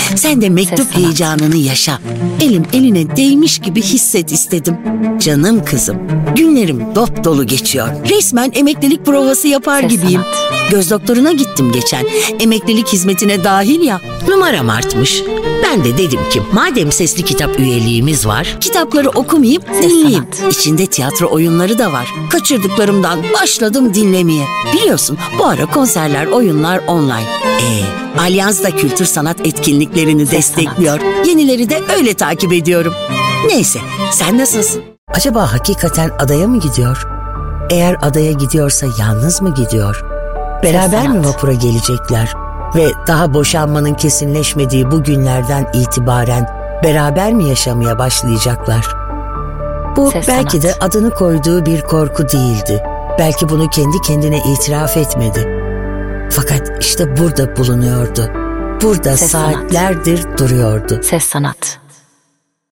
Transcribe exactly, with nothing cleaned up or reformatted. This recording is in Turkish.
Sen de mektup Ses sanat. heyecanını yaşa. Elim eline değmiş gibi hisset istedim. Canım kızım, günlerim dop dolu geçiyor. Resmen emeklilik provası yapar Ses gibiyim. sanat. Göz doktoruna gittim geçen. Emeklilik hizmetine dahil ya. Numaram artmış. Ben de dedim ki madem sesli kitap üyeliğimiz var, kitapları okumayıp Ses dinleyeyim. sanat. İçinde tiyatro oyunları da var. Kaçırdıklarımdan başladım dinlemeye. Biliyorsun bu ara konserler, oyunlar online. Ee, Alyans da kültür sanat etkinliklerini Ses destekliyor. Yenileri de öyle takip ediyorum. Neyse, sen nasılsın? Acaba hakikaten adaya mı gidiyor? Eğer adaya gidiyorsa yalnız mı gidiyor? Beraber mi sanat. vapura gelecekler? Ve daha boşanmanın kesinleşmediği bu günlerden itibaren beraber mi yaşamaya başlayacaklar? Bu Ses belki sanat. de adını koyduğu bir korku değildi. Belki bunu kendi kendine itiraf etmedi. Fakat işte burada bulunuyordu. Burada Ses sanat. saatlerdir duruyordu. Ses sanat.